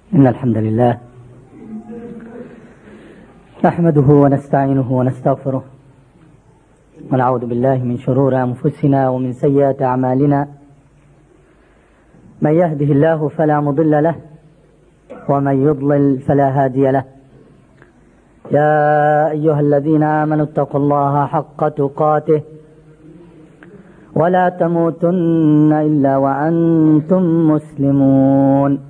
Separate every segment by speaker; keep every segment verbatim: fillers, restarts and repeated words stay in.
Speaker 1: إن الحمد لله نحمده ونستعينه ونستغفره ونعوذ بالله من شرور أنفسنا ومن سيئات أعمالنا. من يهده الله فلا مضل له ومن يضلل فلا هادي له. يا أيها الذين آمنوا اتقوا الله حق تقاته ولا تموتن إلا وأنتم مسلمون.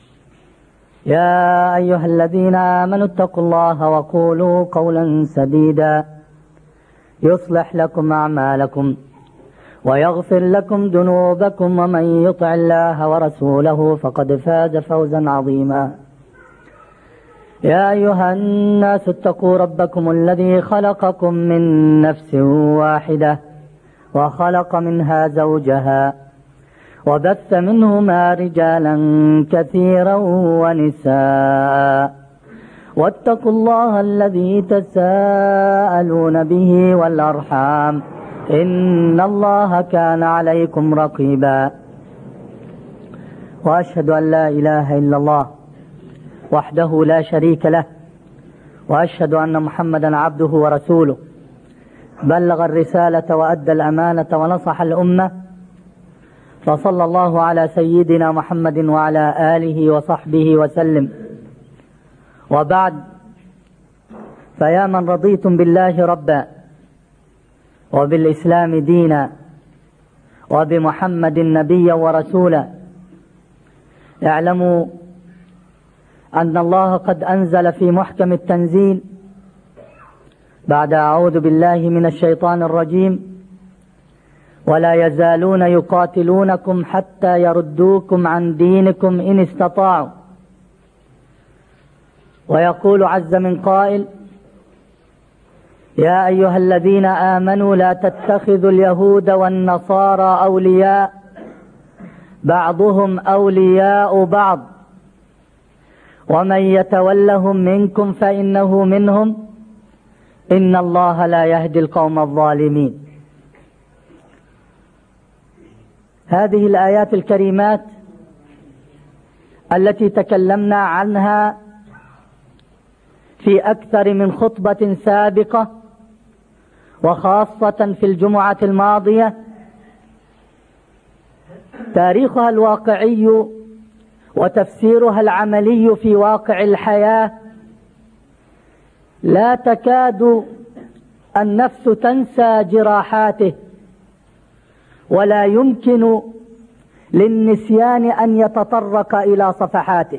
Speaker 1: يا أيها الذين آمنوا اتقوا الله وقولوا قولا سديدا يصلح لكم أعمالكم ويغفر لكم ذنوبكم، ومن يطع الله ورسوله فقد فاز فوزا عظيما. يا أيها الناس اتقوا ربكم الذي خلقكم من نفس واحدة وخلق منها زوجها وبث منهما رجالا كثيرا ونساء، واتقوا الله الذي تساءلون به والأرحام إن الله كان عليكم رقيبا. وأشهد أن لا إله إلا الله وحده لا شريك له، وأشهد أن محمدا عبده ورسوله، بلغ الرسالة وأدى الأمانة ونصح الأمة، فصلى الله على سيدنا محمد وعلى آله وصحبه وسلم. وبعد، فيا من رضيتم بالله ربا وبالإسلام دينا وبمحمد نبيا ورسولا، اعلموا أن الله قد أنزل في محكم التنزيل بعد أعوذ بالله من الشيطان الرجيم: ولا يزالون يقاتلونكم حتى يردوكم عن دينكم إن استطاعوا. ويقول عز من قائل: يا أيها الذين آمنوا لا تتخذوا اليهود والنصارى أولياء بعضهم أولياء بعض ومن يتولهم منكم فإنه منهم إن الله لا يهدي القوم الظالمين. هذه الآيات الكريمات التي تكلمنا عنها في أكثر من خطبة سابقة، وخاصة في الجمعة الماضية، تاريخها الواقعي وتفسيرها العملي في واقع الحياة لا تكاد النفس تنسى جراحاته، ولا يمكن للنسيان أن يتطرق إلى صفحاته،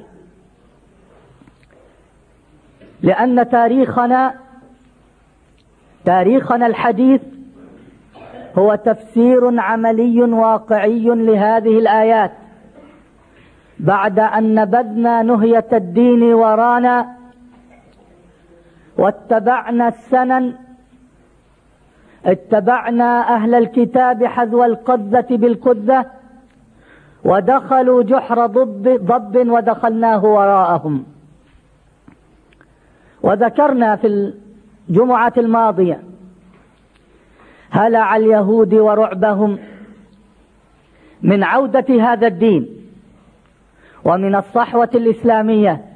Speaker 1: لأن تاريخنا تاريخنا الحديث هو تفسير عملي واقعي لهذه الآيات، بعد أن نبذنا نهية الدين ورانا واتبعنا السنن، اتبعنا أهل الكتاب حذو القذة بالقذة، ودخلوا جحر ضب, ضب ودخلناه وراءهم. وذكرنا في الجمعة الماضية هلع اليهود ورعبهم من عودة هذا الدين ومن الصحوة الإسلامية،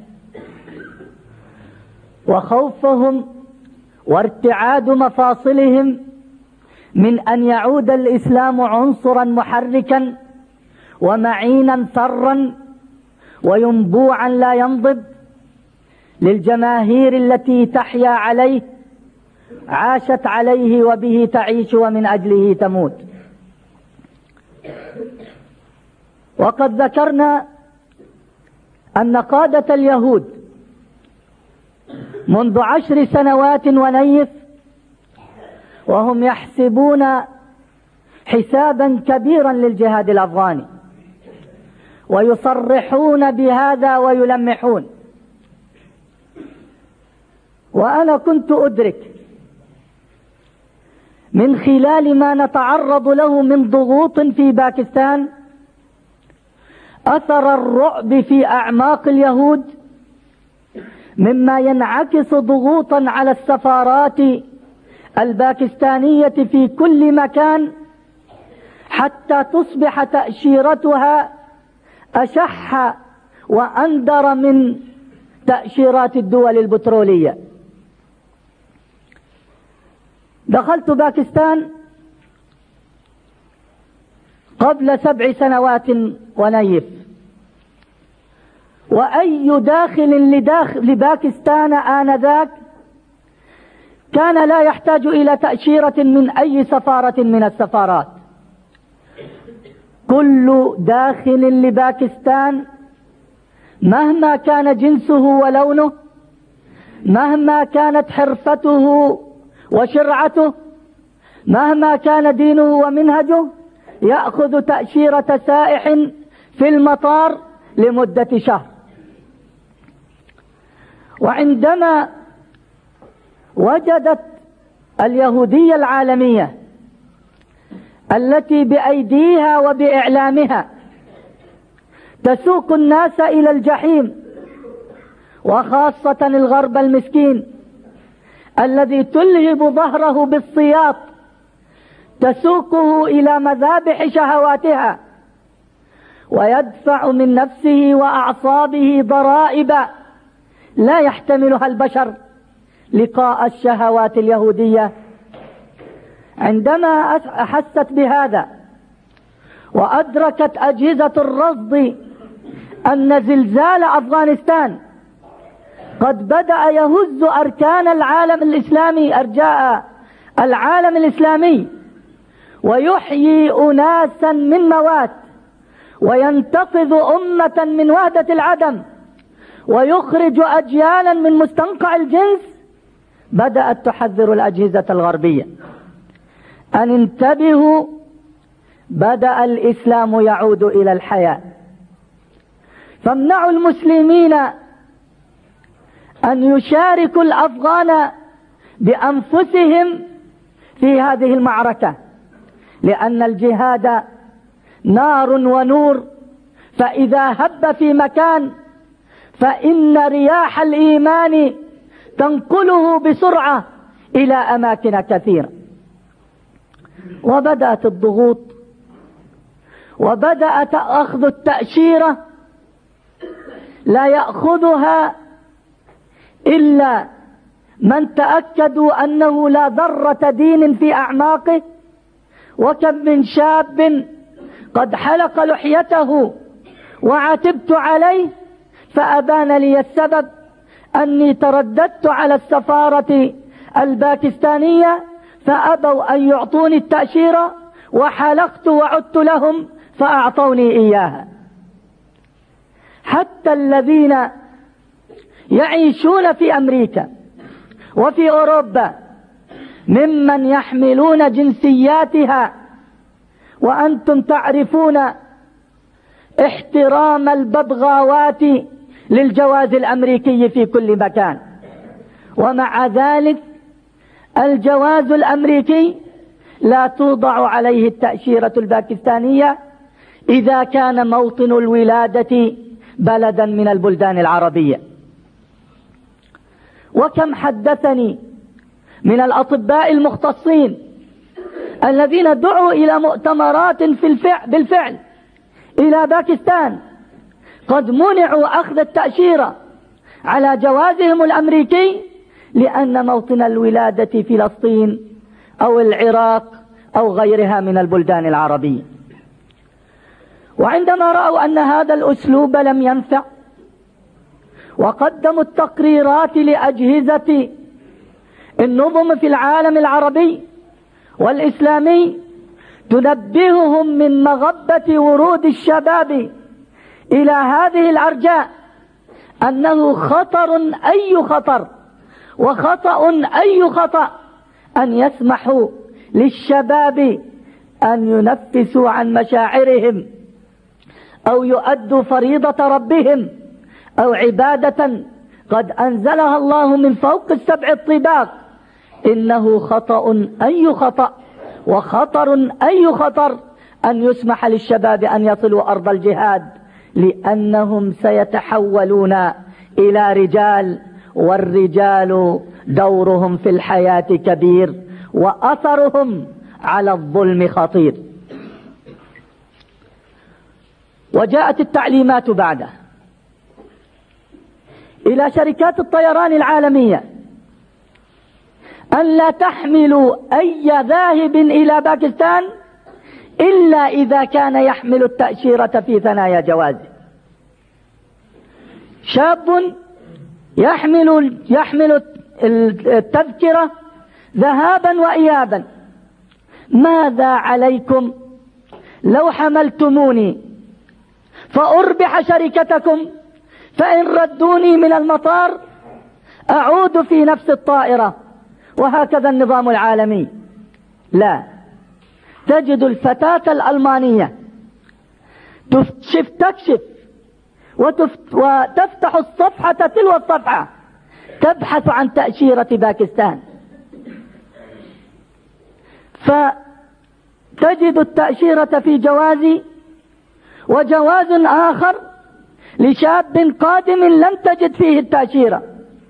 Speaker 1: وخوفهم وارتعاد مفاصلهم من أن يعود الإسلام عنصرا محركا ومعينا ثرا وينبوعا لا ينضب للجماهير التي تحيا عليه، عاشت عليه وبه تعيش ومن أجله تموت. وقد ذكرنا أن قادة اليهود منذ عشر سنوات ونيف وهم يحسبون حسابا كبيرا للجهاد الأفغاني، ويصرحون بهذا ويلمحون. وأنا كنت أدرك من خلال ما نتعرض له من ضغوط في باكستان أثر الرعب في أعماق اليهود، مما ينعكس ضغوطا على السفارات الباكستانية في كل مكان، حتى تصبح تأشيرتها أشح وأندر من تأشيرات الدول البترولية. دخلت باكستان قبل سبع سنوات ونيف، وأي داخل لداخل لباكستان آنذاك كان لا يحتاج إلى تأشيرة من أي سفارة من السفارات. كل داخل لباكستان مهما كان جنسه ولونه، مهما كانت حرفته وشرعته، مهما كان دينه ومنهجه، يأخذ تأشيرة سائح في المطار لمدة شهر. وعندما وجدت اليهودية العالمية التي بأيديها وبإعلامها تسوق الناس إلى الجحيم، وخاصة الغرب المسكين الذي تلهب ظهره بالسياط، تسوقه إلى مذابح شهواتها، ويدفع من نفسه وأعصابه ضرائب لا يحتملها البشر لقاء الشهوات اليهودية. عندما أحست بهذا وأدركت أجهزة الرصد أن زلزال أفغانستان قد بدأ يهز أركان العالم الإسلامي، أرجاء العالم الإسلامي، ويحيي أناسا من موات، وينتقذ أمة من وهدة العدم، ويخرج أجيالا من مستنقع الجنس، بدأت تحذر الأجهزة الغربية أن انتبهوا، بدأ الإسلام يعود إلى الحياة، فامنعوا المسلمين أن يشاركوا الأفغان بأنفسهم في هذه المعركة، لأن الجهاد نار ونور، فإذا هب في مكان فإن رياح الإيمان تنقله بسرعة إلى أماكن كثيرة. وبدأت الضغوط، وبدأت أخذ التأشيرة لا يأخذها إلا من تأكدوا أنه لا ذرة دين في أعماقه. وكم من شاب قد حلق لحيته وعاتبت عليه فأبان لي السبب أني ترددت على السفارة الباكستانية فأبوا أن يعطوني التأشيرة، وحلقت وعدت لهم فأعطوني إياها. حتى الذين يعيشون في أمريكا وفي أوروبا ممن يحملون جنسياتها، وأنتم تعرفون احترام الببغاوات للجواز الأمريكي في كل مكان، ومع ذلك الجواز الأمريكي لا توضع عليه التأشيرة الباكستانية إذا كان موطن الولادة بلدا من البلدان العربية. وكم حدثني من الأطباء المختصين الذين دعوا إلى مؤتمرات في الفعل بالفعل إلى باكستان قد منعوا أخذ التأشيرة على جوازهم الأمريكي لأن موطن الولادة في فلسطين أو العراق أو غيرها من البلدان العربية. وعندما رأوا أن هذا الأسلوب لم ينفع وقدموا التقريرات لأجهزة النظم في العالم العربي والإسلامي تنبههم من مغبة ورود الشباب إلى هذه الأرجاء أنه خطر أي خطر وخطأ أي خطأ أن يسمحوا للشباب أن ينفسوا عن مشاعرهم أو يؤدوا فريضة ربهم أو عبادة قد أنزلها الله من فوق السبع الطباق. إنه خطأ أي خطأ وخطر أي خطر أن يسمح للشباب أن يصلوا أرض الجهاد، لأنهم سيتحولون إلى رجال، والرجال دورهم في الحياة كبير وأثرهم على الظلم خطير. وجاءت التعليمات بعده إلى شركات الطيران العالمية أن لا تحملوا أي ذاهب إلى باكستان إلا إذا كان يحمل التأشيرة في ثنايا جوازه. شاب يحمل يحمل التذكرة ذهابا وإيابا، ماذا عليكم لو حملتموني فأربح شركتكم، فإن ردوني من المطار أعود في نفس الطائرة، وهكذا النظام العالمي. لا، تجد الفتاة الألمانية تكشف تكشف وتفتح الصفحة تلو الصفحة تبحث عن تأشيرة باكستان، فتجد التأشيرة في جوازي وجواز آخر لشاب قادم لم تجد فيه التأشيرة،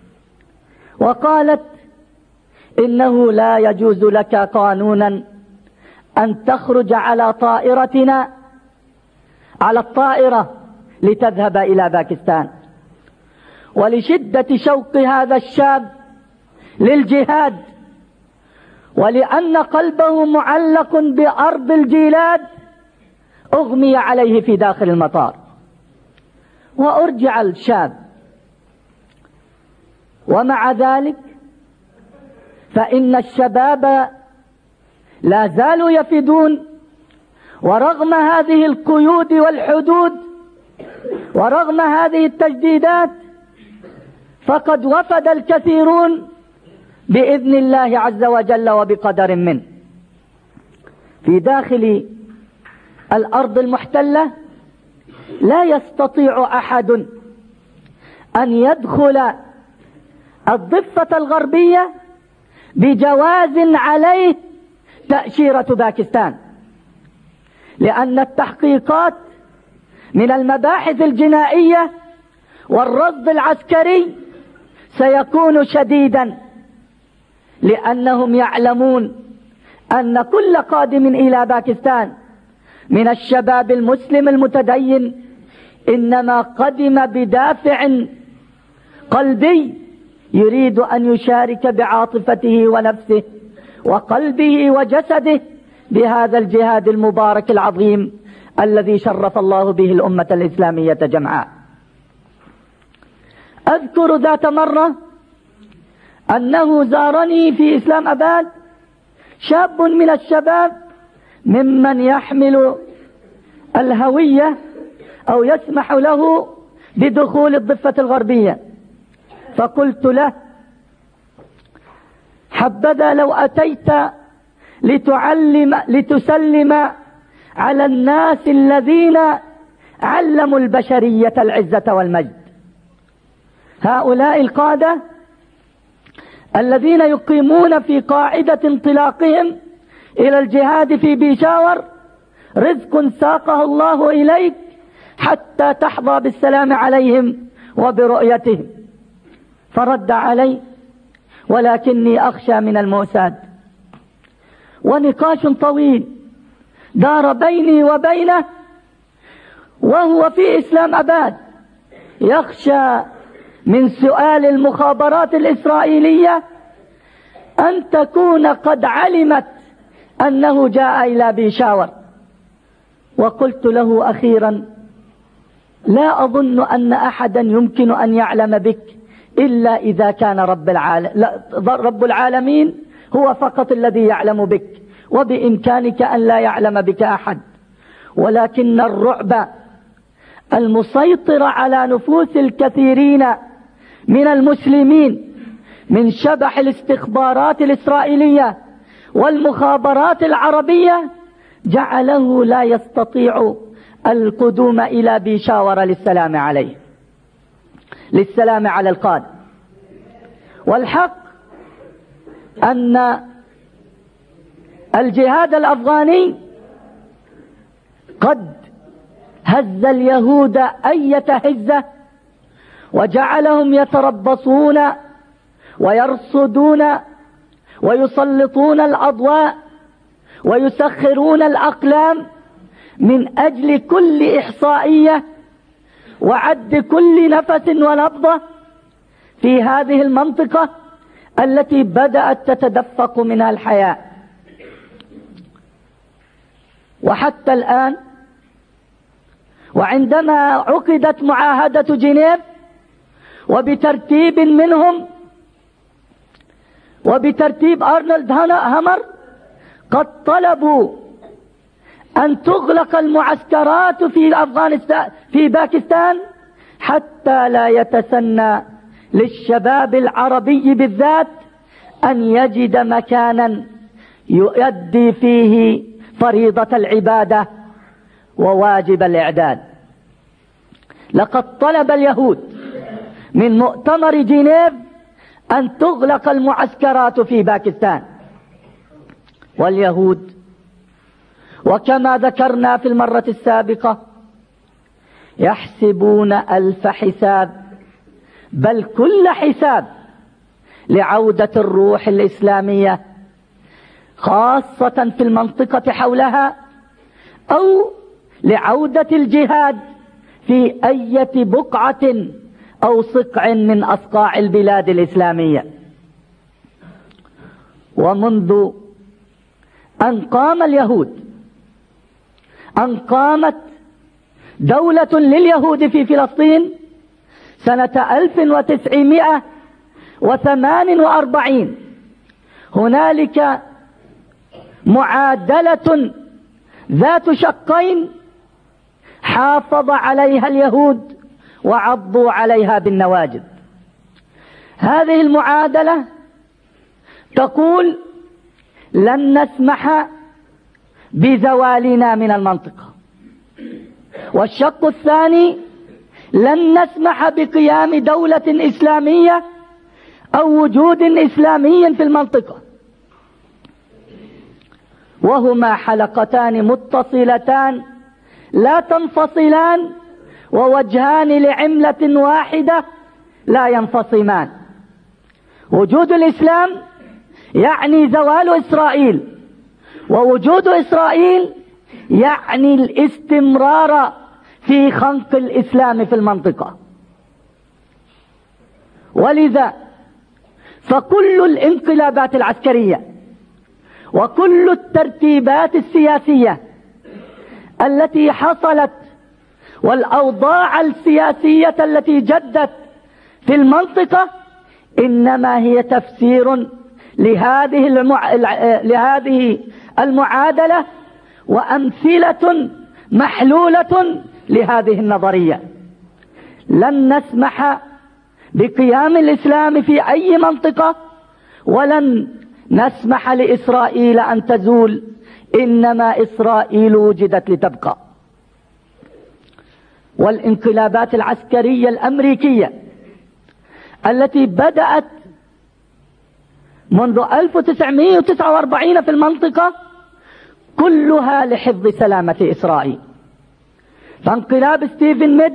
Speaker 1: وقالت إنه لا يجوز لك قانونا أن تخرج على طائرتنا على الطائرة لتذهب إلى باكستان. ولشدة شوق هذا الشاب للجهاد، ولأن قلبه معلق بأرض الجيلاد، أغمي عليه في داخل المطار وأرجع الشاب. ومع ذلك فإن الشباب لا زالوا يفدون، ورغم هذه القيود والحدود ورغم هذه التجديدات فقد وفد الكثيرون بإذن الله عز وجل وبقدر منه. في داخل الأرض المحتلة لا يستطيع أحد أن يدخل الضفة الغربية بجواز عليه تأشيرة باكستان، لأن التحقيقات من المباحث الجنائية والرصد العسكري سيكون شديدا، لأنهم يعلمون أن كل قادم إلى باكستان من الشباب المسلم المتدين إنما قدم بدافع قلبي، يريد أن يشارك بعاطفته ونفسه وقلبه وجسده بهذا الجهاد المبارك العظيم الذي شرف الله به الأمة الإسلامية جمعاء. أذكر ذات مرة أنه زارني في إسلام أباد شاب من الشباب ممن يحمل الهوية أو يسمح له بدخول الضفة الغربية، فقلت له: حبذا لو أتيت لتعلم لتسلم على الناس الذين علموا البشرية العزة والمجد، هؤلاء القادة الذين يقيمون في قاعدة انطلاقهم إلى الجهاد في بيشاور رزق ساقه الله إليك حتى تحظى بالسلام عليهم وبرؤيتهم. فرد علي: ولكني أخشى من المؤساد. ونقاش طويل دار بيني وبينه وهو في إسلام أباد، يخشى من سؤال المخابرات الإسرائيلية أن تكون قد علمت أنه جاء إلى بيشاور. وقلت له أخيرا: لا أظن أن أحدا يمكن أن يعلم بك إلا إذا كان رب العالم لا رب العالمين هو فقط الذي يعلم بك، وبإمكانك أن لا يعلم بك أحد. ولكن الرعب المسيطر على نفوس الكثيرين من المسلمين من شبح الاستخبارات الإسرائيلية والمخابرات العربية جعله لا يستطيع القدوم إلى بيشاور للسلام عليه للسلام على القادة. والحق أن الجهاد الأفغاني قد هز اليهود أية هزة، وجعلهم يتربصون ويرصدون ويسلطون الأضواء ويسخرون الأقلام من أجل كل إحصائية وعد كل نفس ونبضة في هذه المنطقة التي بدأت تتدفق منها الحياة. وحتى الآن، وعندما عقدت معاهدة جنيف وبترتيب منهم وبترتيب أرنولد هامر قد طلبوا أن تغلق المعسكرات في أفغانستان في باكستان حتى لا يتسنى للشباب العربي بالذات أن يجد مكانا يؤدي فيه فريضة العبادة وواجب الإعداد. لقد طلب اليهود من مؤتمر جنيف أن تغلق المعسكرات في باكستان. واليهود وكما ذكرنا في المرة السابقة يحسبون ألف حساب، بل كل حساب، لعودة الروح الإسلامية خاصة في المنطقة حولها، أو لعودة الجهاد في أي بقعة أو صقع من أصقاع البلاد الإسلامية. ومنذ أن قام اليهود أن قامت دولة لليهود في فلسطين سنة ألف وتسعمائة وثمان وأربعين، هنالك معادلة ذات شقين حافظ عليها اليهود وعضوا عليها بالنواجذ. هذه المعادلة تقول: لن نسمح بزوالنا من المنطقة. والشق الثاني: لن نسمح بقيام دولة إسلامية أو وجود إسلامي في المنطقة. وهما حلقتان متصلتان لا تنفصلان، ووجهان لعملة واحدة لا ينفصمان. وجود الإسلام يعني زوال إسرائيل، ووجود إسرائيل يعني الاستمرار في خنق الإسلام في المنطقة. ولذا فكل الانقلابات العسكرية وكل الترتيبات السياسية التي حصلت والأوضاع السياسية التي جدت في المنطقة إنما هي تفسير لهذه المع... لهذه المعادلة وأمثلة محلولة لهذه النظرية. لن نسمح بقيام الإسلام في أي منطقة، ولن نسمح لإسرائيل أن تزول، إنما إسرائيل وجدت لتبقى. والانقلابات العسكرية الأمريكية التي بدأت منذ ألف وتسعمائة وتسعة وأربعين في المنطقة كلها لحفظ سلامة إسرائيل. فانقلاب ستيفن ميد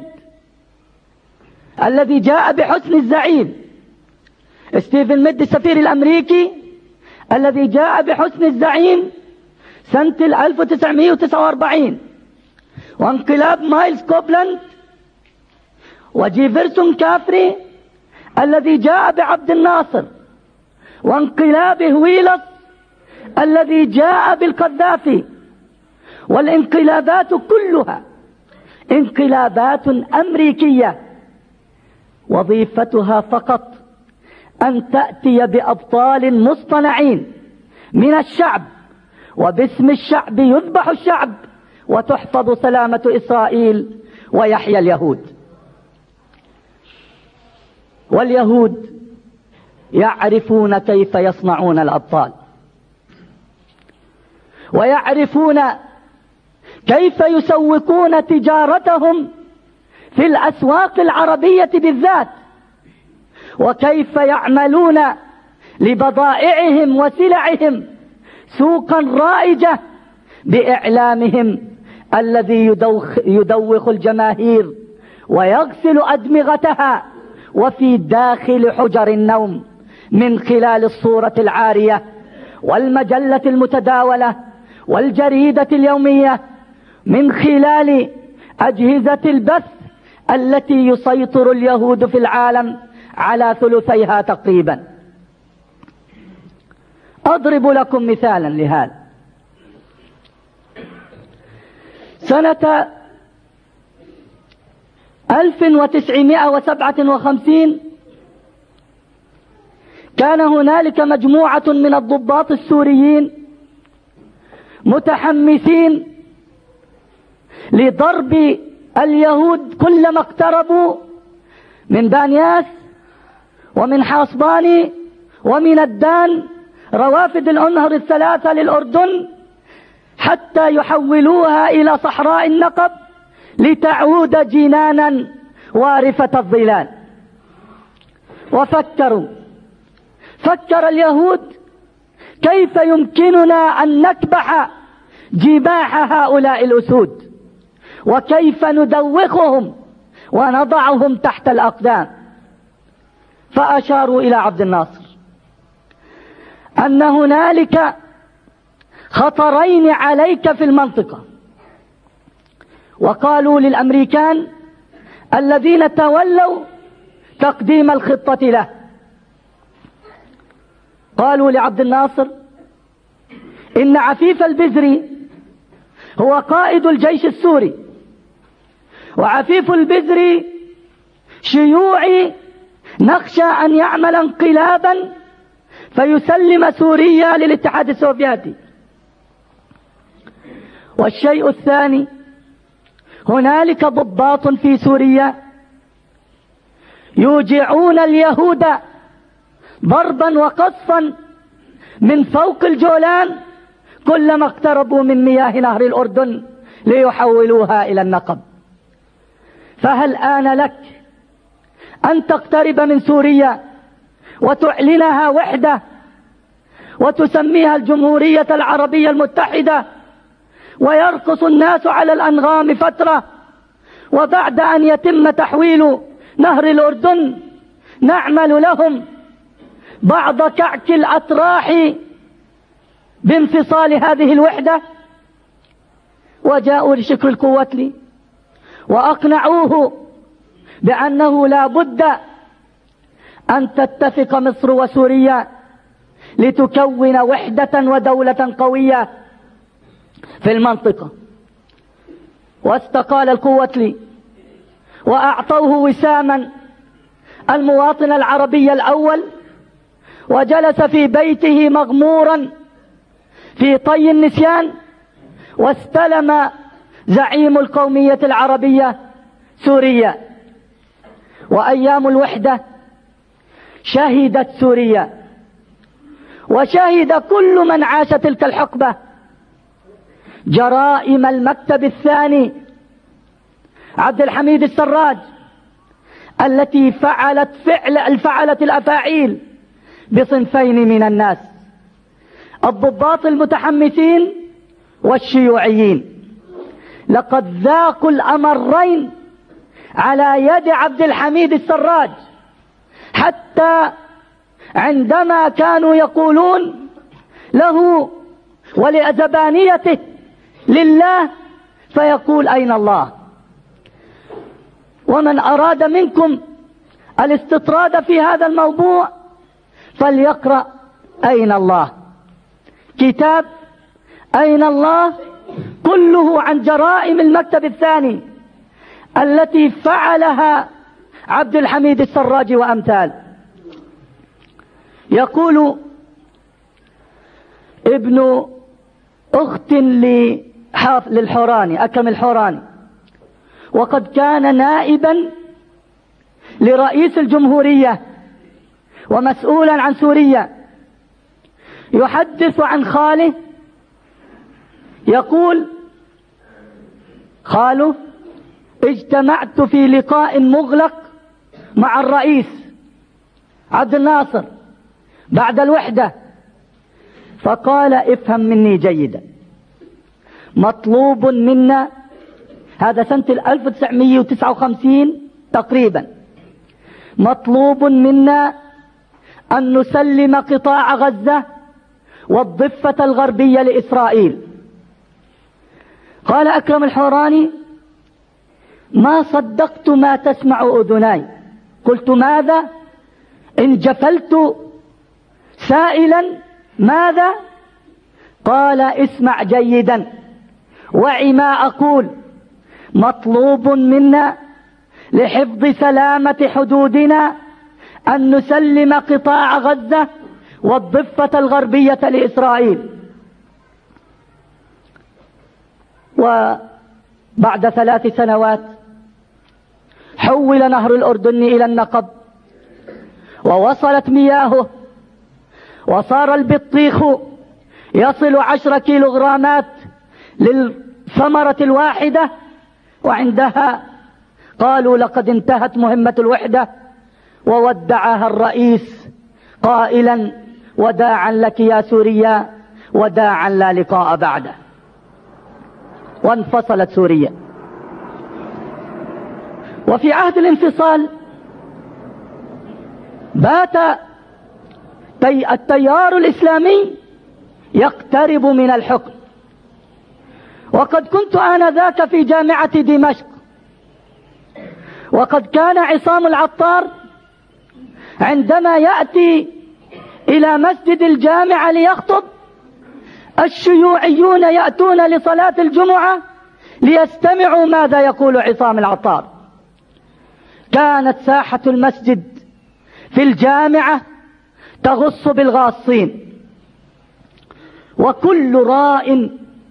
Speaker 1: الذي جاء بحسن الزعيم، ستيفن ميد السفير الأمريكي الذي جاء بحسن الزعيم سنة ألف وتسعمائة وتسعة وأربعين، وانقلاب مايلز كوبلاند وجيفرسون كافري الذي جاء بعبد الناصر، وانقلاب هويلط الذي جاء بالقذافي. والانقلابات كلها انقلابات أمريكية وظيفتها فقط أن تأتي بأبطال مصطنعين من الشعب، وباسم الشعب يذبح الشعب وتحفظ سلامة إسرائيل ويحيى اليهود. واليهود يعرفون كيف يصنعون الأبطال، ويعرفون كيف يسوقون تجارتهم في الأسواق العربية بالذات، وكيف يعملون لبضائعهم وسلعهم سوقا رائجة بإعلامهم الذي يدوخ, يدوخ الجماهير ويغسل أدمغتها وفي داخل حجر النوم من خلال الصورة العارية والمجلة المتداولة والجريدة اليومية، من خلال أجهزة البث التي يسيطر اليهود في العالم على ثلثيها تقريبا. أضرب لكم مثالا لهذا. سنة ألف وتسعمائة وسبعة وخمسين كان هنالك مجموعة من الضباط السوريين متحمسين لضرب اليهود كلما اقتربوا من بانياس ومن حاصباني ومن الدان، روافد الأنهر الثلاثة للأردن، حتى يحولوها إلى صحراء النقب لتعود جنانا وارفة الظلال. وفكروا فكر اليهود كيف يمكننا أن نكبح جماح هؤلاء الأسود، وكيف ندوخهم ونضعهم تحت الأقدام. فأشاروا إلى عبد الناصر أن هنالك خطرين عليك في المنطقة، وقالوا للأمريكان الذين تولوا تقديم الخطة له، قالوا لعبد الناصر إن عفيف البزري هو قائد الجيش السوري، وعفيف البزري شيوعي، نخشى أن يعمل انقلابا فيسلم سوريا للاتحاد السوفيتي. والشيء الثاني، هنالك ضباط في سوريا يوجعون اليهود ضربا وقصفا من فوق الجولان كلما اقتربوا من مياه نهر الأردن ليحولوها إلى النقب. فهل آن لك أن تقترب من سوريا وتعلنها وحدة وتسميها الجمهورية العربية المتحدة، ويرقص الناس على الأنغام فترة، وبعد أن يتم تحويل نهر الأردن نعمل لهم بعض كعك الأطراح بانفصال هذه الوحدة؟ وجاءوا لشكر الكوتلي وأقنعوه بأنه لا بد أن تتفق مصر وسوريا لتكون وحدة ودولة قوية في المنطقة. واستقال الكوتلي وأعطوه وساما المواطن العربي الأول، وجلس في بيته مغمورا في طي النسيان، واستلم زعيم القومية العربية سوريا. وأيام الوحدة شهدت سوريا وشهد كل من عاش تلك الحقبة جرائم المكتب الثاني عبد الحميد السراج، التي فعلت فعل فعلت الأفاعيل بصنفين من الناس: الضباط المتحمسين والشيوعيين. لقد ذاقوا الأمرين على يد عبد الحميد السراج، حتى عندما كانوا يقولون له ولأزبانيته لله فيقول أين الله. ومن أراد منكم الاستطراد في هذا الموضوع فليقرأ أين الله، كتاب أين الله كله عن جرائم المكتب الثاني التي فعلها عبد الحميد السراج وأمثال. يقول ابن أخت للحوراني أكرم الحوراني، وقد كان نائبا لرئيس الجمهورية ومسؤولا عن سوريا، يحدث عن خاله، يقول: خاله اجتمعت في لقاء مغلق مع الرئيس عبد الناصر بعد الوحدة، فقال: افهم مني جيدا، مطلوب منا، هذا سنة ألف وتسعمائة وتسعة وخمسين تقريبا، مطلوب منا أن نسلم قطاع غزة والضفة الغربية لإسرائيل. قال أكرم الحوراني: ما صدقت ما تسمع أذناي. قلت: ماذا؟ انجفلت سائلا ماذا؟ قال اسمع جيدا وعي ما أقول. مطلوب منا لحفظ سلامة حدودنا أن نسلم قطاع غزة والضفة الغربية لإسرائيل. وبعد ثلاث سنوات حول نهر الأردن إلى النقب ووصلت مياهه، وصار البطيخ يصل عشر كيلوغرامات للثمرة الواحدة، وعندها قالوا لقد انتهت مهمة الوحدة، وودعها الرئيس قائلا وداعا لك يا سوريا وداعا لا لقاء بعده. وانفصلت سوريا. وفي عهد الانفصال بات التيار الإسلامي يقترب من الحكم. وقد كنت آنذاك في جامعة دمشق، وقد كان عصام العطار عندما يأتي إلى مسجد الجامعة ليخطب الشيوعيون يأتون لصلاة الجمعة ليستمعوا ماذا يقول عصام العطار. كانت ساحة المسجد في الجامعة تغص بالغاصين، وكل راء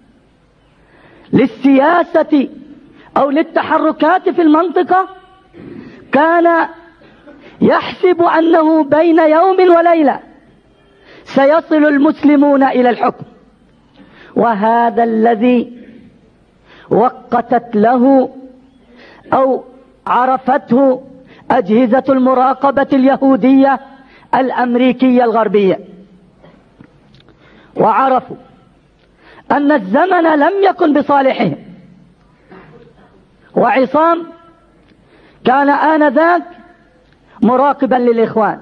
Speaker 1: للسياسة أو للتحركات في المنطقة كان يحسب أنه بين يوم وليلة سيصل المسلمون إلى الحكم. وهذا الذي وقتت له أو عرفته أجهزة المراقبة اليهودية الأمريكية الغربية، وعرفوا أن الزمن لم يكن بصالحهم. وعصام كان آنذاك مراقبا للإخوان.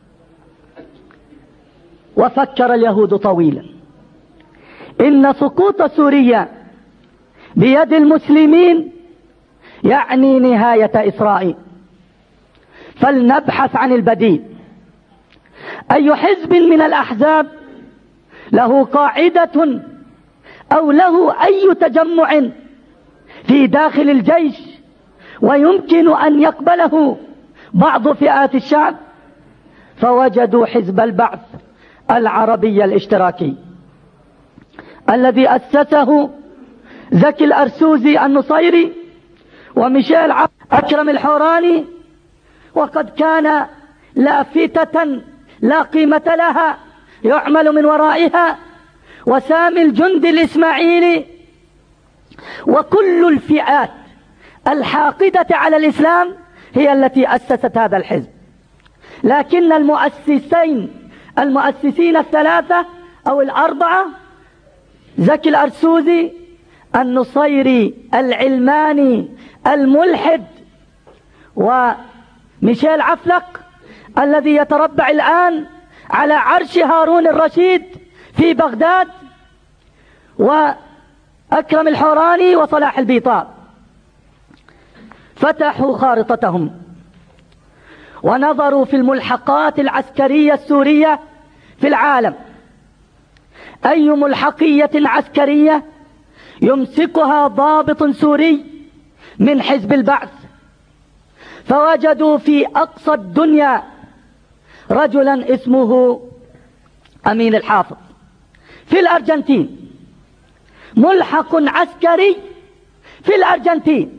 Speaker 1: وفكر اليهود طويلا إن سقوط سوريا بيد المسلمين يعني نهاية إسرائيل، فلنبحث عن البديل. أي حزب من الأحزاب له قاعدة أو له أي تجمع في داخل الجيش ويمكن أن يقبله بعض فئات الشعب؟ فوجدوا حزب البعث العربي الاشتراكي الذي أسسه زكي الأرسوزي النصيري وميشيل أكرم الحوراني، وقد كان لافتة لا قيمة لها يعمل من ورائها، وسامي الجندي الإسماعيلي، وكل الفئات الحاقدة على الإسلام هي التي أسست هذا الحزب. لكن المؤسسين المؤسسين الثلاثة أو الأربعة، زكي الأرسوزي النصيري العلماني الملحد، وميشيل عفلق الذي يتربع الآن على عرش هارون الرشيد في بغداد، وأكرم الحوراني وصلاح البيطار، فتحوا خارطتهم ونظروا في الملحقات العسكرية السورية في العالم. أي ملحقية عسكرية يمسكها ضابط سوري من حزب البعث؟ فوجدوا في أقصى الدنيا رجلا اسمه أمين الحافظ في الأرجنتين، ملحق عسكري في الأرجنتين،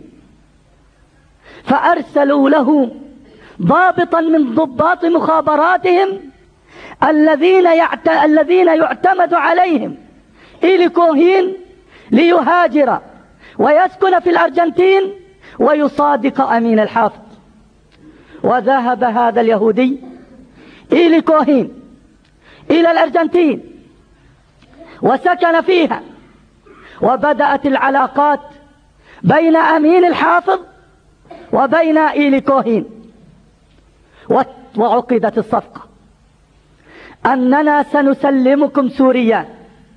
Speaker 1: فأرسلوا له ضابطا من ضباط مخابراتهم الذين يعت... الذين يعتمد عليهم إلي كوهين ليهاجر ويسكن في الأرجنتين ويصادق أمين الحافظ. وذهب هذا اليهودي إلي كوهين إلى الأرجنتين وسكن فيها، وبدأت العلاقات بين أمين الحافظ وبين إيلي كوهين، وعقدت الصفقة أننا سنسلمكم سوريا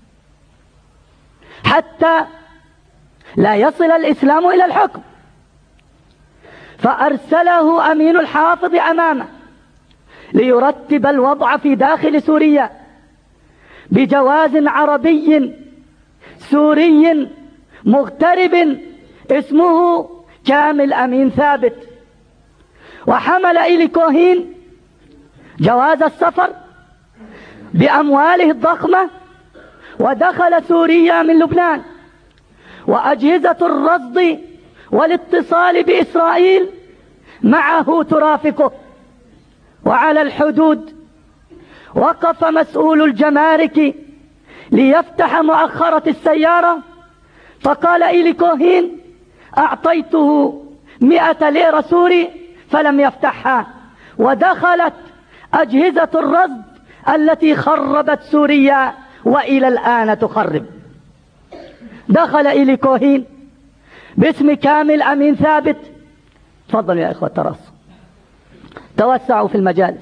Speaker 1: حتى لا يصل الإسلام إلى الحكم. فأرسله أمين الحافظ أمامه ليرتب الوضع في داخل سوريا بجواز عربي سوري مغترب اسمه كامل أمين ثابت. وحمل إيلي كوهين جواز السفر بأمواله الضخمة ودخل سوريا من لبنان، وأجهزة الرصد والاتصال بإسرائيل معه ترافقه. وعلى الحدود وقف مسؤول الجمارك ليفتح مؤخرة السيارة، فقال إيلي كوهين: أعطيته مئة ليرة سوري فلم يفتحها، ودخلت أجهزة الرصد التي خربت سوريا وإلى الآن تخرب. دخل إيلي كوهين باسم كامل أمين ثابت. تفضلوا يا إخوة تراصوا، توسعوا في المجالس.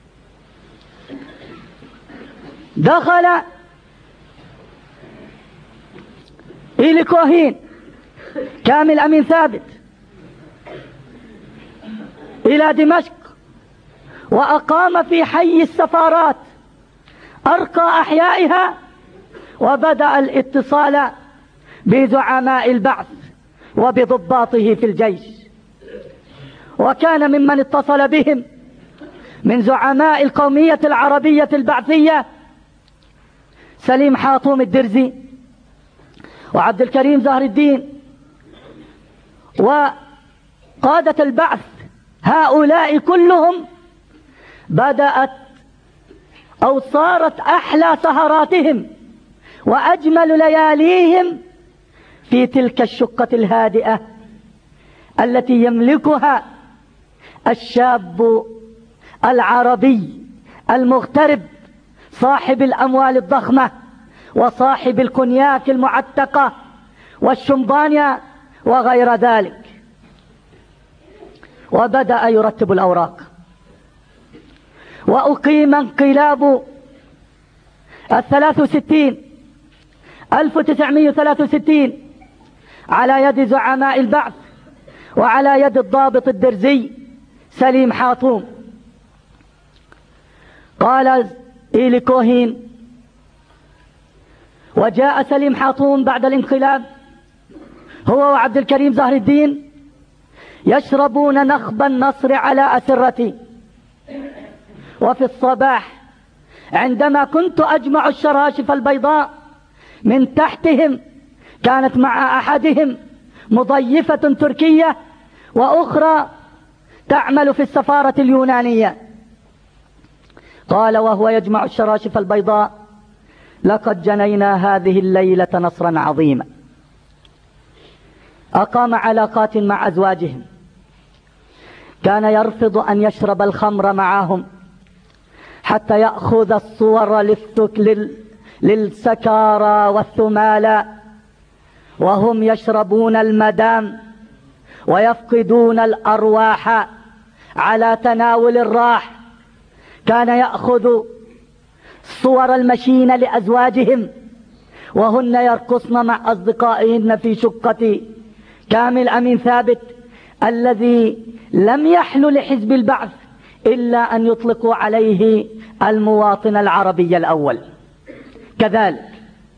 Speaker 1: دخل إيلي كوهين كامل أمين ثابت إلى دمشق، وأقام في حي السفارات أرقى أحيائها، وبدأ الاتصال بزعماء البعث وبضباطه في الجيش. وكان ممن اتصل بهم من زعماء القومية العربية البعثية سليم حاطوم الدرزي وعبد الكريم زهر الدين وقادة البعث. هؤلاء كلهم بدأت أو صارت أحلى سهراتهم وأجمل لياليهم في تلك الشقة الهادئة التي يملكها الشاب العربي المغترب صاحب الأموال الضخمة وصاحب الكونياك المعتقة والشمبانيا وغير ذلك. وبدأ يرتب الأوراق، وأقيم انقلاب الثلاث وستين ألف وتسعمائة وثلاثة وستين على يد زعماء البعث وعلى يد الضابط الدرزي سليم حاطوم. قال إيلي كوهين: وجاء سليم حاطوم بعد الانقلاب هو وعبد الكريم زهر الدين يشربون نخب النصر على أسرتي. وفي الصباح عندما كنت أجمع الشراشف البيضاء من تحتهم كانت مع أحدهم مضيفة تركية وأخرى تعمل في السفارة اليونانية. قال وهو يجمع الشراشف البيضاء: لقد جنينا هذه الليلة نصرا عظيما. أقام علاقات مع أزواجهم، كان يرفض أن يشرب الخمر معهم حتى يأخذ الصور للثك للسكارى والثمالى وهم يشربون المدام ويفقدون الأرواح على تناول الراح. كان يأخذ صور المشين لأزواجهم وهن يرقصن مع أصدقائهن في شقة كامل أمين ثابت الذي لم يحل لحزب البعث إلا أن يطلقوا عليه المواطن العربي الأول. كذلك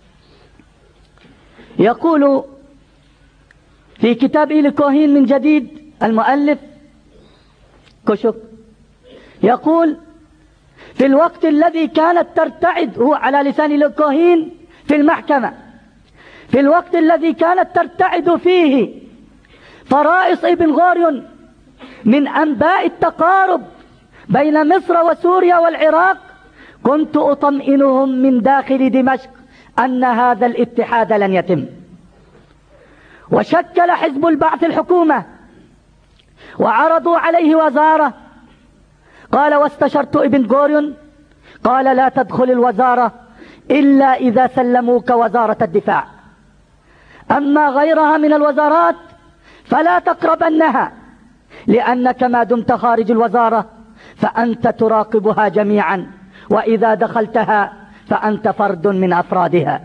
Speaker 1: يقول في كتاب إيلي كوهين من جديد المؤلف كشك، يقول: في الوقت الذي كانت ترتعد، هو على لسان إيلي كوهين في المحكمة، في الوقت الذي كانت ترتعد فيه فرائص ابن غوريون من أنباء التقارب بين مصر وسوريا والعراق، كنت أطمئنهم من داخل دمشق أن هذا الاتحاد لن يتم. وشكل حزب البعث الحكومة وعرضوا عليه وزارة. قال: واستشرت ابن غوريون، قال: لا تدخل الوزارة إلا إذا سلموك وزارة الدفاع، أما غيرها من الوزارات فلا تقربنها، لأنك ما دمت خارج الوزارة فأنت تراقبها جميعا، وإذا دخلتها فأنت فرد من أفرادها.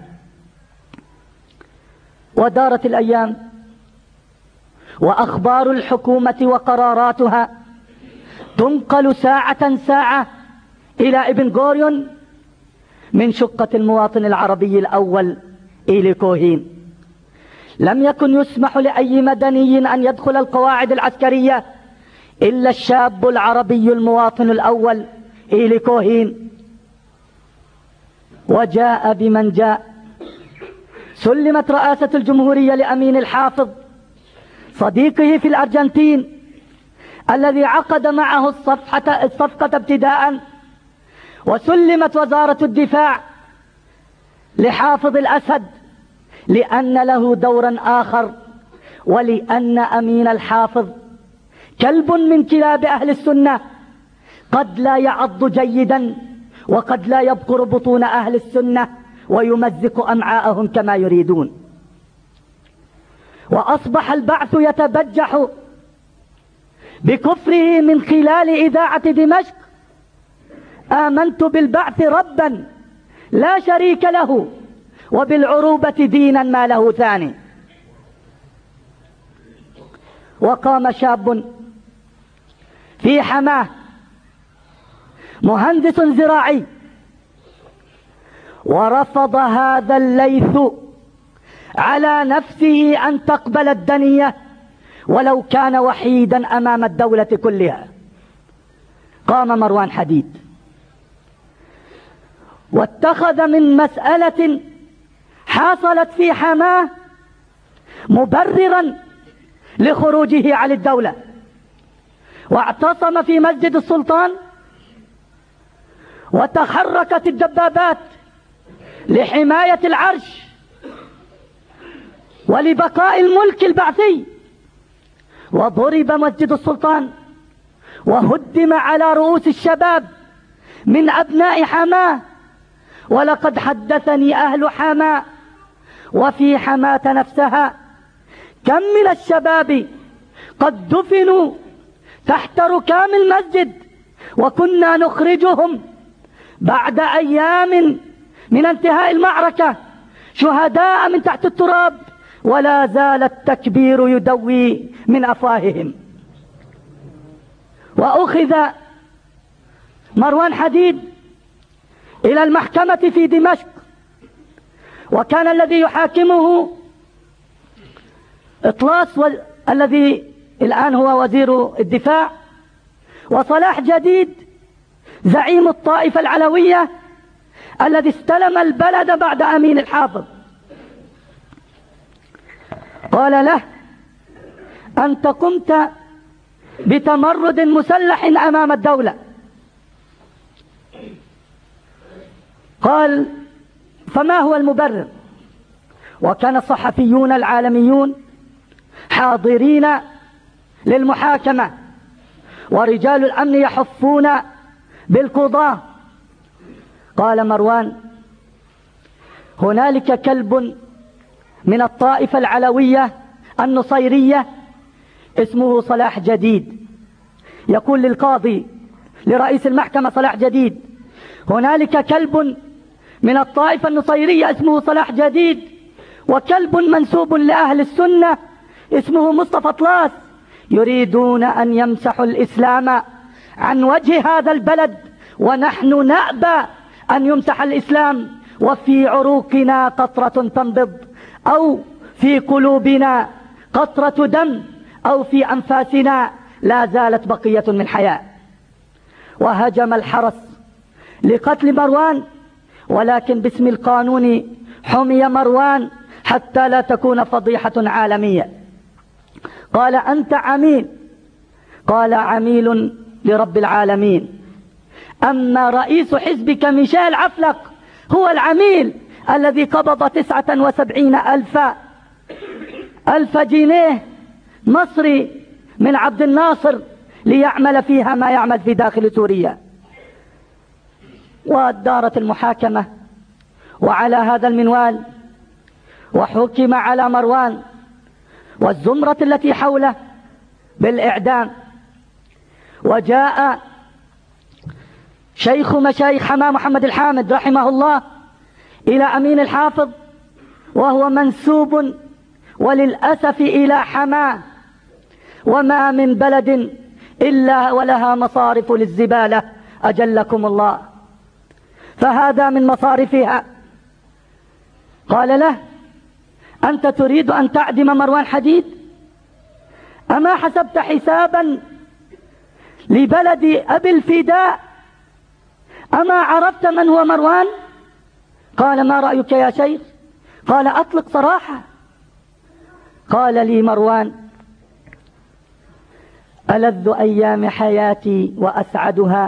Speaker 1: ودارت الأيام وأخبار الحكومة وقراراتها تنقل ساعة ساعة إلى ابن غوريون من شقة المواطن العربي الأول إيلي كوهين. لم يكن يسمح لأي مدني أن يدخل القواعد العسكرية إلا الشاب العربي المواطن الأول إيلي كوهين. وجاء بمن جاء. سلمت رئاسة الجمهورية لأمين الحافظ صديقه في الأرجنتين الذي عقد معه الصفحة الصفقة ابتداء، وسلمت وزارة الدفاع لحافظ الأسد لأن له دورا آخر، ولأن أمين الحافظ كلب من كلاب أهل السنة، قد لا يعض جيدا وقد لا يبقر بطون أهل السنة ويمزق أمعاءهم كما يريدون. وأصبح البعث يتبجح بكفره من خلال إذاعة دمشق: آمنت بالبعث ربا لا شريك له وبالعروبة دينا ما له ثاني. وقام شاب في حماه مهندس زراعي ورفض هذا الليث على نفسه أن تقبل الدنية ولو كان وحيدا أمام الدولة كلها. قام مروان حديد واتخذ من مسألة حصلت في حماه مبررا لخروجه عن الدولة، واعتصم في مسجد السلطان، وتحركت الدبابات لحماية العرش ولبقاء الملك البعثي، وضرب مسجد السلطان وهدم على رؤوس الشباب من أبناء حماه. ولقد حدثني أهل حماه وفي حماة نفسها كم من الشباب قد دفنوا تحت ركام المسجد، وكنا نخرجهم بعد أيام من انتهاء المعركة شهداء من تحت التراب، ولا زال التكبير يدوي من أفواههم. وأخذ مروان حديد إلى المحكمة في دمشق، وكان الذي يحاكمه إطلاس و... الذي الآن هو وزير الدفاع، وصلاح جديد زعيم الطائفة العلوية الذي استلم البلد بعد أمين الحافظ. قال له: أنت قمت بتمرد مسلح أمام الدولة. قال: فما هو المبرر؟ وكان الصحفيون العالميون حاضرين للمحاكمة، ورجال الأمن يحفون بالقضاة. قال مروان: هنالك كلب من الطائفة العلوية النصيرية اسمه صلاح جديد، يقول للقاضي لرئيس المحكمة صلاح جديد: هنالك كلب من الطائفة النصيرية اسمه صلاح جديد، وكلب منسوب لأهل السنة اسمه مصطفى إطلاس، يريدون أن يمسحوا الإسلام عن وجه هذا البلد، ونحن نأبى أن يمسح الإسلام، وفي عروقنا قطرة تنبض، أو في قلوبنا قطرة دم، أو في أنفاسنا لا زالت بقية من حياة. وهجم الحرس لقتل مروان، ولكن باسم القانون حمي مروان حتى لا تكون فضيحة عالمية. قال: أنت عميل. قال: عميل لرب العالمين. أما رئيس حزبك ميشيل عفلق هو العميل الذي قبض تسعة وسبعين ألف ألف جنيه مصري من عبد الناصر ليعمل فيها ما يعمل في داخل سوريا. ودارت المحاكمة وعلى هذا المنوال، وحكم على مروان والزمرة التي حوله بالإعدام. وجاء شيخ مشايخ حماه محمد الحامد رحمه الله إلى أمين الحافظ، وهو منسوب وللأسف إلى حماه، وما من بلد إلا ولها مصارف للزبالة أجلكم الله، فهذا من مصارفها. قال له: أنت تريد أن تعدم مروان حديد؟ أما حسبت حسابا لبلد أبي الفداء؟ أما عرفت من هو مروان؟ قال: ما رأيك يا شيخ؟ قال: أطلق صراحة. قال لي مروان: ألذ أيام حياتي وأسعدها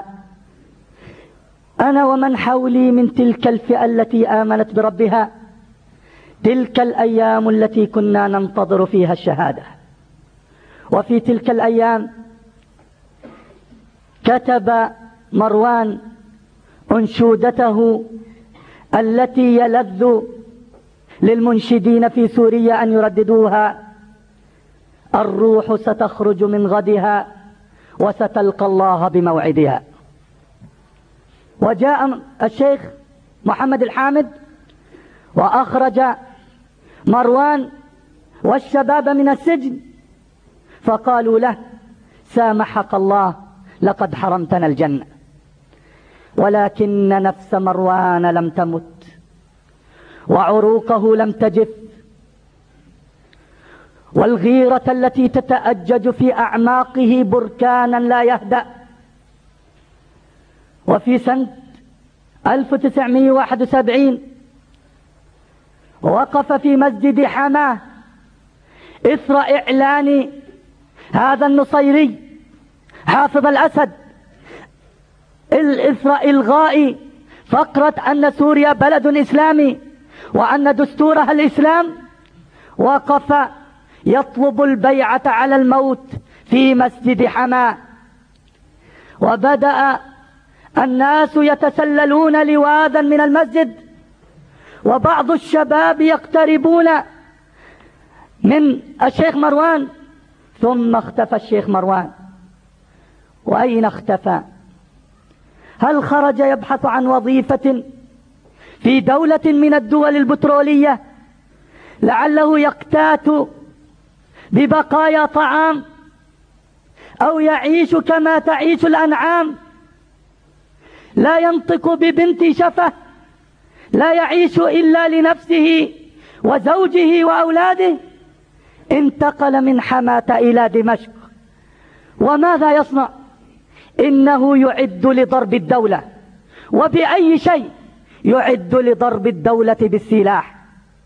Speaker 1: أنا ومن حولي من تلك الفئة التي آمنت بربها، تلك الأيام التي كنا ننتظر فيها الشهادة. وفي تلك الأيام كتب مروان أنشودته التي يلذ للمنشدين في سوريا أن يرددوها: الروح ستخرج من غدها وستلقى الله بموعدها. وجاء الشيخ محمد الحامد وأخرج مروان والشباب من السجن، فقالوا له: سامحك الله، لقد حرمتنا الجنة. ولكن نفس مروان لم تمت وعروقه لم تجف، والغيرة التي تتأجج في أعماقه بركانا لا يهدأ. وفي سنة ألف وتسعمائة وواحد وسبعين وقف في مسجد حماه إثر إعلان هذا النصيري حافظ الأسد إثر إلغاء فقرة أن سوريا بلد إسلامي وأن دستورها الإسلام، وقف يطلب البيعة على الموت في مسجد حماه. وبدأ الناس يتسللون لواذا من المسجد، وبعض الشباب يقتربون من الشيخ مروان، ثم اختفى الشيخ مروان. وأين اختفى؟ هل خرج يبحث عن وظيفة في دولة من الدول البترولية لعله يقتات ببقايا طعام، أو يعيش كما تعيش الأنعام، لا ينطق ببنت شفة، لا يعيش إلا لنفسه وزوجه وأولاده؟ انتقل من حماة إلى دمشق، وماذا يصنع؟ إنه يعد لضرب الدولة، وبأي شيء؟ يعد لضرب الدولة بالسلاح.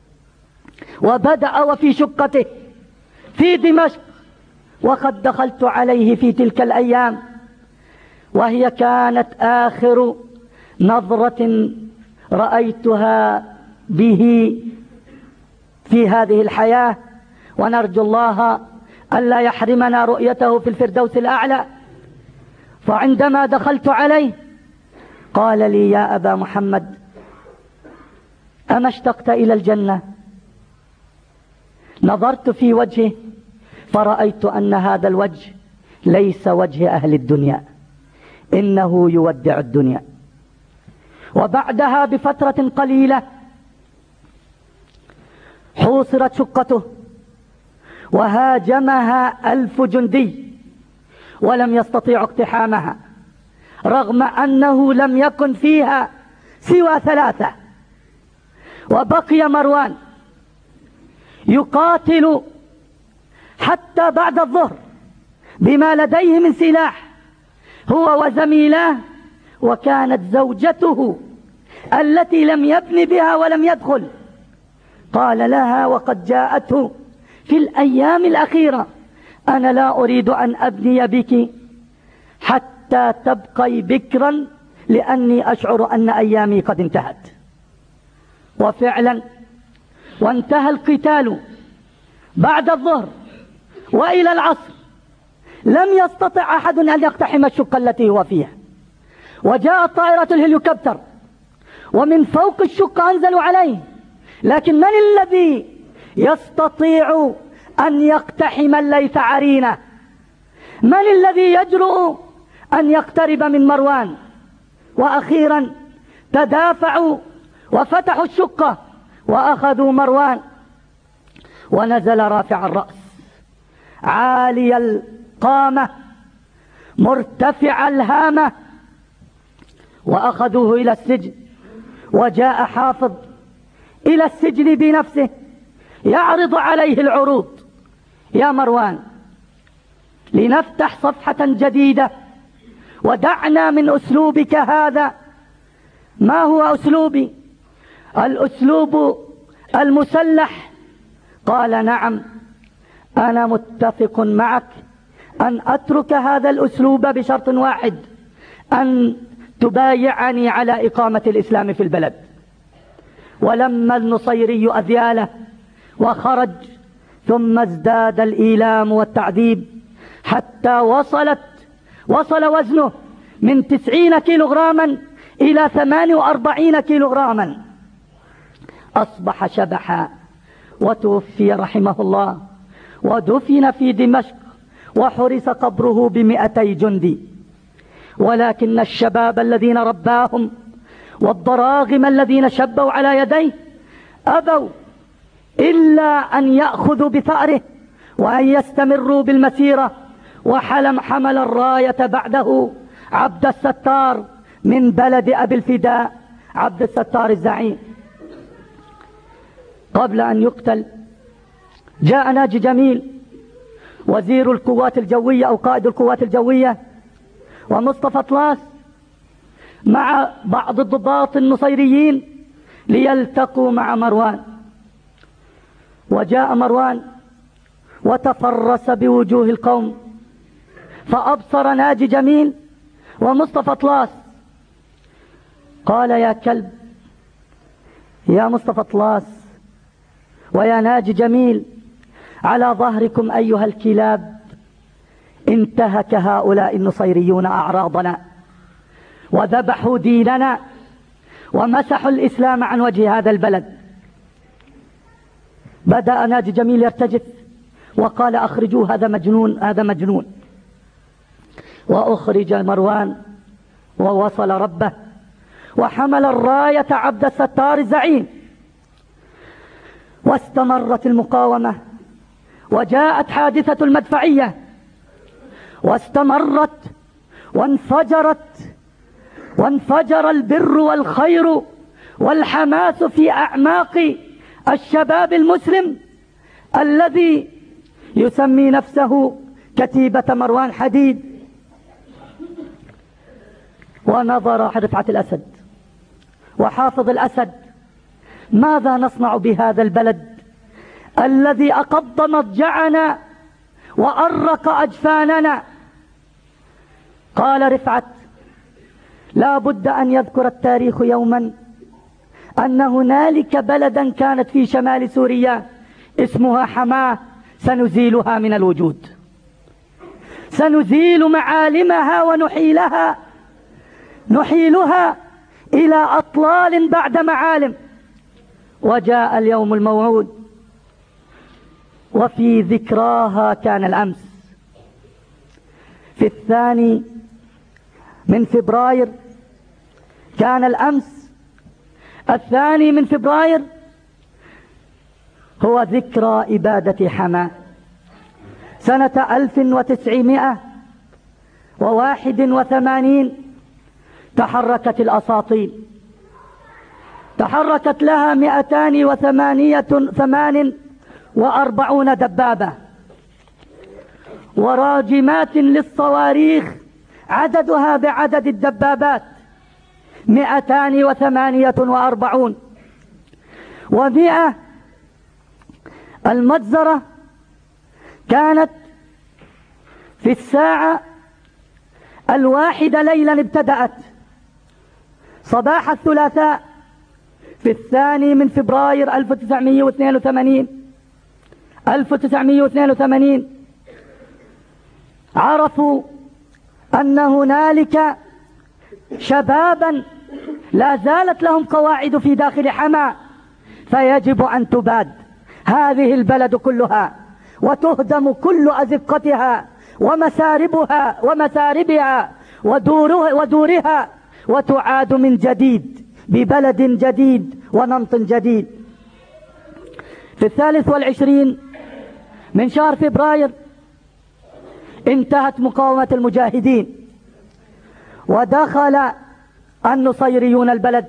Speaker 1: وبدأ وفي شقته في دمشق، وقد دخلت عليه في تلك الأيام، وهي كانت آخر نظرة رأيتها به في هذه الحياة، ونرجو الله ألا يحرمنا رؤيته في الفردوس الأعلى. فعندما دخلت عليه قال لي: يا أبا محمد، أما اشتقت إلى الجنة؟ نظرت في وجهه فرأيت أن هذا الوجه ليس وجه أهل الدنيا، إنه يودع الدنيا. وبعدها بفترة قليلة حوصرت شقته وهاجمها ألف جندي ولم يستطيعوا اقتحامها، رغم أنه لم يكن فيها سوى ثلاثة. وبقي مروان يقاتل حتى بعد الظهر بما لديه من سلاح هو وزميلاه، وكانت زوجته التي لم يبن بها ولم يدخل قال لها وقد جاءته في الأيام الأخيرة: أنا لا أريد أن أبني بك حتى تبقي بكرا، لأني أشعر أن أيامي قد انتهت. وفعلا وانتهى القتال بعد الظهر وإلى العصر، لم يستطع أحد أن يقتحم الشقة التي هو فيها. وجاءت طائرة الهليكوبتر ومن فوق الشقة أنزلوا عليه، لكن من الذي يستطيع أن يقتحم الليث عرينة؟ من الذي يجرؤ أن يقترب من مروان؟ وأخيرا تدافعوا وفتحوا الشقة وأخذوا مروان، ونزل رافع الرأس عالي القامة مرتفع الهامة، وأخذوه إلى السجن، وجاء حافظ إلى السجن بنفسه يعرض عليه العروض: يا مروان، لنفتح صفحة جديدة ودعنا من أسلوبك هذا. ما هو أسلوبي؟ الأسلوب المسلح. قال: نعم، أنا متفق معك أن أترك هذا الأسلوب بشرط واحد: أن تبايعني على إقامة الإسلام في البلد. ولما النصيري أذياله وخرج، ثم ازداد الإيلام والتعذيب حتى وصلت وصل وزنه من تسعين كيلوغراما إلى ثمان وأربعين كيلوغراما، أصبح شبحا، وتوفي رحمه الله، ودفن في دمشق، وحرس قبره بمئتي جندي. ولكن الشباب الذين رباهم والضراغم الذين شبوا على يديه أبوا إلا أن يأخذوا بثأره وأن يستمروا بالمسيرة. وحلم حمل الراية بعده عبد الستار من بلد أبي الفداء، عبد الستار الزعيم. قبل أن يقتل جاء ناجي جميل وزير القوات الجوية أو قائد القوات الجوية ومصطفى طلاس مع بعض الضباط النصيريين ليلتقوا مع مروان. وجاء مروان وتفرس بوجوه القوم، فأبصر ناجي جميل ومصطفى طلاس. قال: يا كلب، يا مصطفى طلاس ويا ناجي جميل، على ظهركم أيها الكلاب، انتهك هؤلاء النصيريون أعراضنا وذبحوا ديننا ومسحوا الإسلام عن وجه هذا البلد. بدأ ناجي جميل يرتجف وقال: أخرجوه، هذا مجنون، هذا مجنون. وأخرج مروان ووصل ربه وحمل الراية عبد الستار الزعيم. واستمرت المقاومة، وجاءت حادثة المدفعية، واستمرت وانفجرت وانفجر البر والخير والحماس في أعماق الشباب المسلم الذي يسمي نفسه كتيبة مروان حديد. ونظر رفعة الأسد وحافظ الأسد: ماذا نصنع بهذا البلد الذي أقض مضجعنا وأرق أجفاننا؟ قال رفعت: لا بد أن يذكر التاريخ يوما أن هنالك بلدا كانت في شمال سوريا اسمها حماه، سنزيلها من الوجود، سنزيل معالمها ونحيلها نحيلها إلى أطلال بعد معالم. وجاء اليوم الموعود، وفي ذكراها كان الأمس، في الثاني من فبراير كان الأمس، الثاني من فبراير هو ذكرى إبادة حماه سنة ألف وتسعمائة وواحد وثمانين. تحركت الأساطيل، تحركت لها مئتان وثمانية ثمان وأربعون دبابة وراجمات للصواريخ عددها بعدد الدبابات مئتان وثمانية وأربعون، ومئة المجزرة كانت في الساعة الواحدة ليلا ابتدأت صباح الثلاثاء في الثاني من فبراير ألف وتسعمائة واثنين وثمانين ألف وتسعمائة واثنين وثمانين. عرفوا أن هنالك شبابا لا زالت لهم قواعد في داخل حماة، فيجب أن تباد هذه البلد كلها وتهدم كل أزقتها ومساربها ومساربها ودورها, ودورها وتعاد من جديد ببلد جديد ونمط جديد. في الثالث والعشرين من شهر فبراير انتهت مقاومة المجاهدين، ودخل النصيريون البلد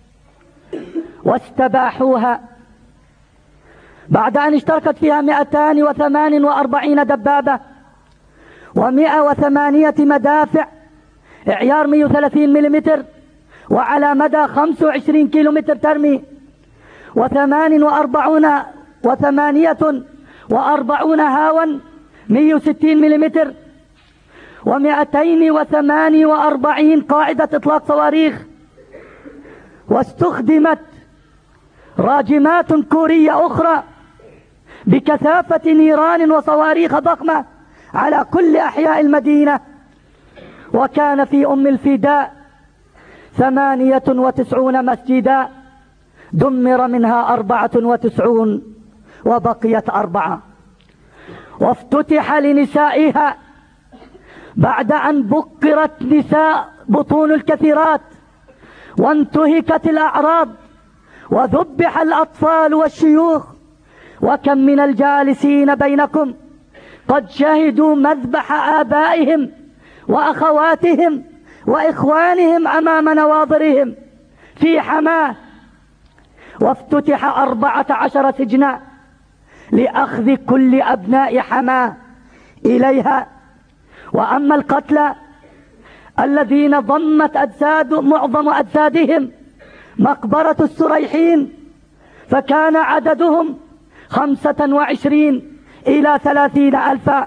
Speaker 1: واستباحوها بعد أن اشتركت فيها مئتان وثمان وأربعين دبابة ومئة وثمانية مدافع عيار مئة وثلاثين ملم وعلى مدى خمسة وعشرين كيلومتر ترمي، وثمان وأربعون وثمانية وأربعون هاوا مئة وستين ملم ومئتين وثمان وأربعين قاعدة إطلاق صواريخ. واستخدمت راجمات كورية أخرى بكثافة نيران وصواريخ ضخمة على كل أحياء المدينة. وكان في أم الفداء ثمانية وتسعون مسجدا دمر منها أربعة وتسعون وبقيت أربعة. وافتتح لنسائها بعد أن بقرت نساء بطون الكثيرات وانتهكت الأعراض وذبح الأطفال والشيوخ. وكم من الجالسين بينكم قد شهدوا مذبح آبائهم وأخواتهم وإخوانهم أمام نواظرهم في حماه. وافتتح أربعة عشر سجنا لأخذ كل أبناء حماه إليها. وأما القتلى الذين ضمت أجساد معظم أجسادهم مقبرة السريحين فكان عددهم خمسة وعشرين إلى ثلاثين ألفا.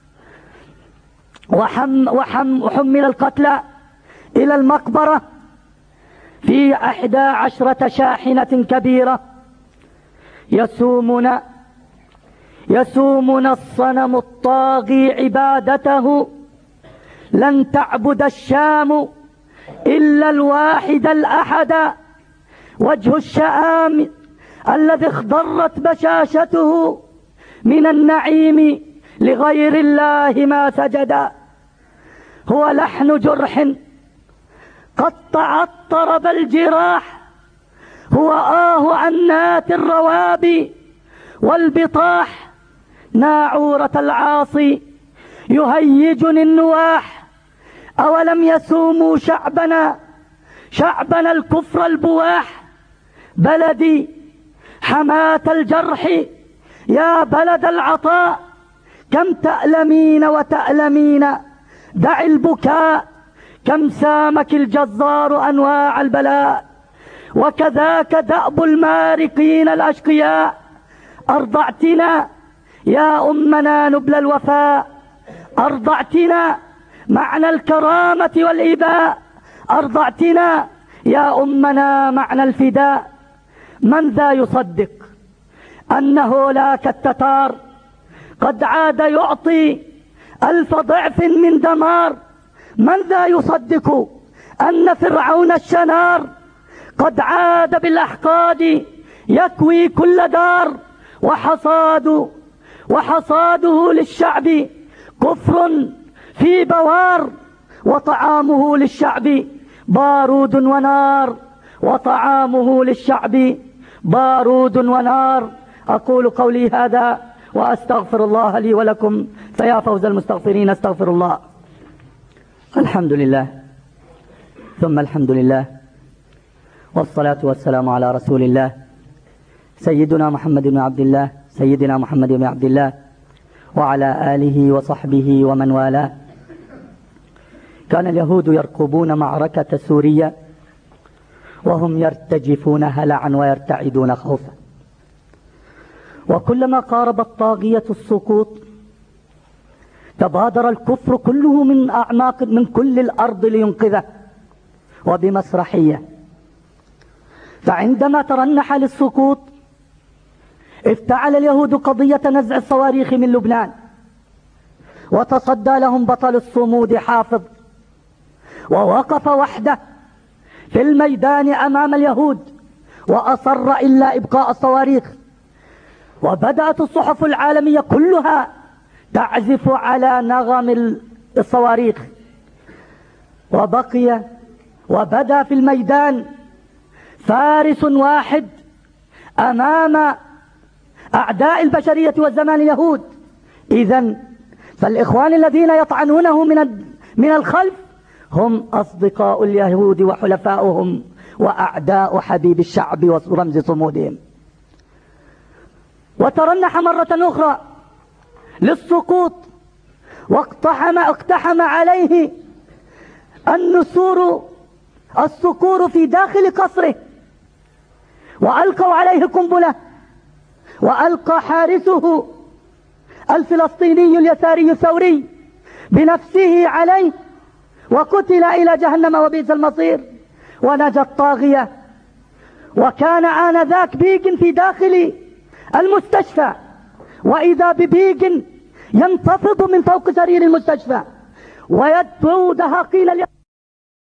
Speaker 1: وحم وحم وحمل القتلى إلى المقبرة في أحدى عشرة شاحنة كبيرة يسومون يسومون الصنم الطاغي عبادته. لن تعبد الشام إلا الواحد الأحد، وجه الشآم الذي اخضرت بشاشته من النعيم لغير الله ما سجد. هو لحن جرح قد تعطر الجراح، هو آه عنات الروابي والبطاح. ناعورة العاصي يهيجني النواح، أولم يسوموا شعبنا شعبنا الكفر البواح. بلدي حماة الجرح يا بلد العطاء، كم تألمين وتألمين دع البكاء. كم سامك الجزار أنواع البلاء، وكذاك دأب المارقين الأشقياء. أرضعتنا يا أمنا نبل الوفاء، أرضعتنا معنى الكرامة والإباء، أرضعتنا يا أمنا معنى الفداء. من ذا يصدق أن هولاك التتار قد عاد يعطي ألف ضعف من دمار؟ من ذا يصدق أن فرعون الشنار قد عاد بالأحقاد يكوي كل دار؟ وحصاد وحصاده للشعب كفر في بوار، وطعامه للشعب بارود ونار، وطعامه للشعب بارود ونار. أقول قولي هذا وأستغفر الله لي ولكم، فيا فوز المستغفرين. استغفر الله. الحمد لله ثم الحمد لله، والصلاة والسلام على رسول الله سيدنا محمد بن عبد الله سيدنا محمد بن عبد الله وعلى آله وصحبه ومن والاه. كان اليهود يرقبون معركة سوريا وهم يرتجفون هلعا ويرتعدون خوفا، وكلما قارب الطاغية السقوط تبادر الكفر كله من أعماق من كل الأرض لينقذه وبمسرحية. فعندما ترنح للسقوط افتعل اليهود قضية نزع الصواريخ من لبنان، وتصدى لهم بطل الصمود حافظ، ووقف وحده في الميدان أمام اليهود وأصر إلا إبقاء الصواريخ. وبدأت الصحف العالمية كلها تعزف على نغم الصواريخ، وبقي وبدا في الميدان فارس واحد أمام أعداء البشرية والزمان اليهود. إذن فالإخوان الذين يطعنونه من من الخلف هم أصدقاء اليهود وحلفاؤهم وأعداء حبيب الشعب ورمز صمودهم. وترنح مرة أخرى للسقوط، واقتحم اقتحم عليه النسور الصقور في داخل قصره، وألقوا عليه قنبلة، وألقى حارسه الفلسطيني اليساري الثوري بنفسه عليه، وقتل إلى جهنم وبئس المصير، ونجا الطاغية. وكان آنذاك بيج في داخل المستشفى، وإذا ببيج ينتفض من فوق سرير المستشفى ويدعو دهاقيل